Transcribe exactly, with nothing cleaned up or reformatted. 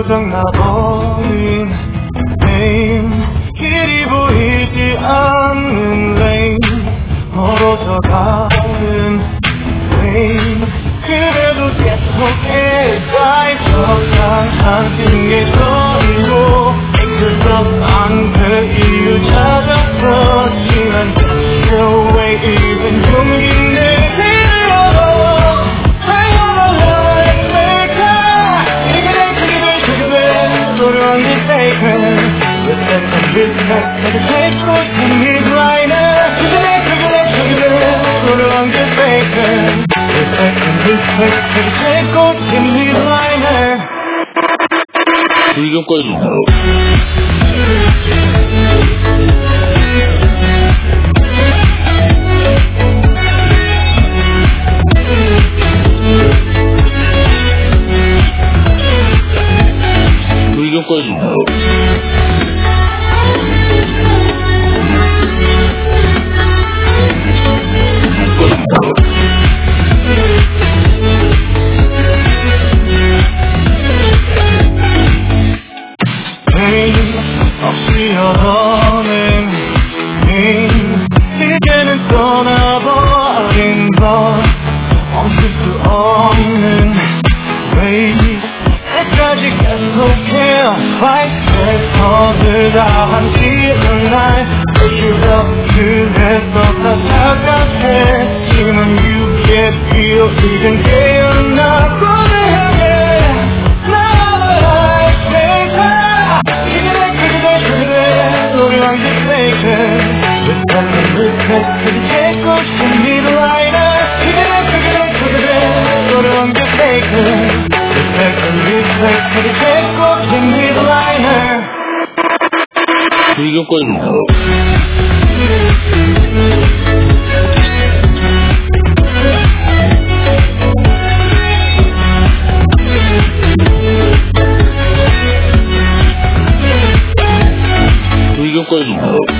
고장나버린 게임 길이 보이지 않는 레인 멀어져 가는 레인 그래도 계속해 적당한 핑계거리고 그저 안그 이유 찾았었지만 Still way even 용기 내밀어 I wanna life maker 이게 내 크기를 크기를 소리한 게 faker Respect and respect 내가 찾고 싶은 midliner 이게 내 크기를 크기를 소리한 게 faker Respect and respect 내가 찾고 싶은 midliner 불좀 꺼줘. 불 좀 꺼줘. 없이 얻어낸 힘 이제는 떠나버린 것 멈출 수 없는 way 끝까지 계속해 fight 패턴을 다한 지는 날 Push 그래서 다 착각했지만 You get feel 이젠 깨어나 너를 향해 나를 알겠다 Respect 그리 찾고 싶은 midliner 이제 크게 크게 노래한 게 faker Respect and respect 그리 찾고 싶은 midliner 불 좀 꺼줘. 불 좀 꺼줘.